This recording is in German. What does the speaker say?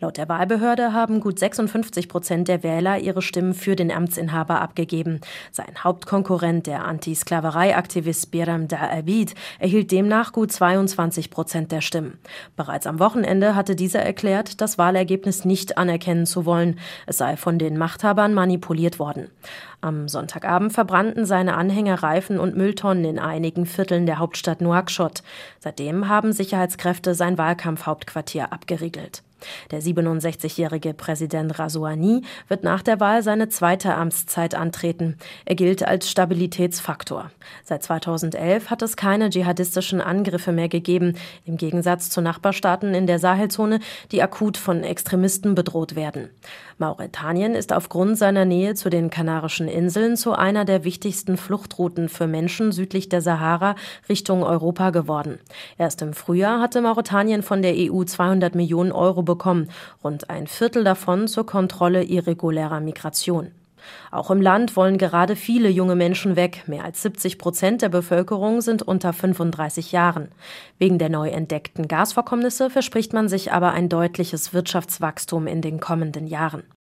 Laut der Wahlbehörde haben gut 56% der Wähler ihre Stimmen für den Amtsinhaber abgegeben. Sein Hauptkonkurrent, der Anti-Sklaverei-Aktivist Biram Abid, erhielt demnach gut 22% der Stimmen. Bereits am Wochenende hatte dieser erklärt, das Wahlergebnis nicht anerkennen zu wollen. Es sei von den Machthabern manipuliert worden. Am Sonntagabend verbrannten seine Anhänger Reifen und Mülltonnen in einigen Vierteln der Hauptstadt Nouakchott. Seitdem haben Sicherheitskräfte sein Wahlkampfhauptquartier abgeriegelt. Der 67-jährige Präsident Ghazouani wird nach der Wahl seine zweite Amtszeit antreten. Er gilt als Stabilitätsfaktor. Seit 2011 hat es keine dschihadistischen Angriffe mehr gegeben, im Gegensatz zu Nachbarstaaten in der Sahelzone, die akut von Extremisten bedroht werden. Mauretanien ist aufgrund seiner Nähe zu den Kanarischen Inseln zu einer der wichtigsten Fluchtrouten für Menschen südlich der Sahara Richtung Europa geworden. Erst im Frühjahr hatte Mauretanien von der EU 200 Millionen Euro bekommen, rund ein Viertel davon zur Kontrolle irregulärer Migration. Auch im Land wollen gerade viele junge Menschen weg. Mehr als 70% der Bevölkerung sind unter 35 Jahren. Wegen der neu entdeckten Gasvorkommnisse verspricht man sich aber ein deutliches Wirtschaftswachstum in den kommenden Jahren.